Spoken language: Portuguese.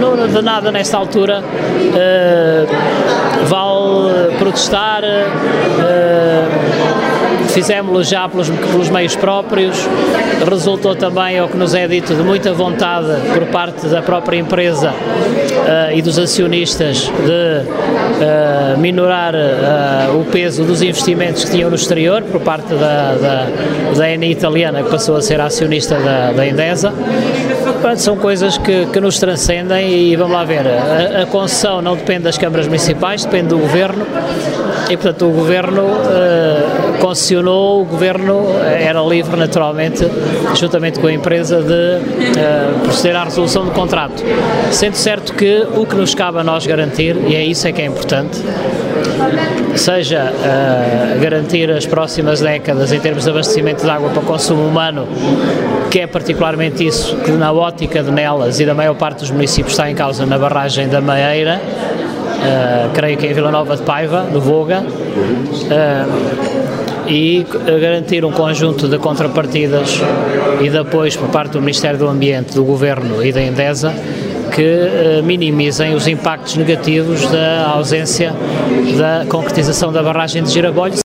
de nada nesta altura vale protestar. Fizemos-lo já pelos meios próprios, resultou também, ao que nos é dito, de muita vontade por parte da própria empresa e dos acionistas de minorar o peso dos investimentos que tinham no exterior, por parte da Eni italiana, que passou a ser acionista da Endesa. São coisas que nos transcendem e vamos lá ver, a concessão não depende das câmaras municipais, depende do Governo e, portanto, o Governo concessionou, o Governo era livre, naturalmente, juntamente com a empresa, de proceder à resolução do contrato. Sendo certo que o que nos cabe a nós garantir, e é isso que é importante, seja garantir as próximas décadas em termos de abastecimento de água para consumo humano, que é particularmente isso que na ótica de Nelas e da maior parte dos municípios está em causa na barragem da Meieira, creio que em Vila Nova de Paiva, no Voga, e garantir um conjunto de contrapartidas e de apoios por parte do Ministério do Ambiente, do Governo e da Endesa, que minimizem os impactos negativos da ausência da concretização da barragem de Girabolho.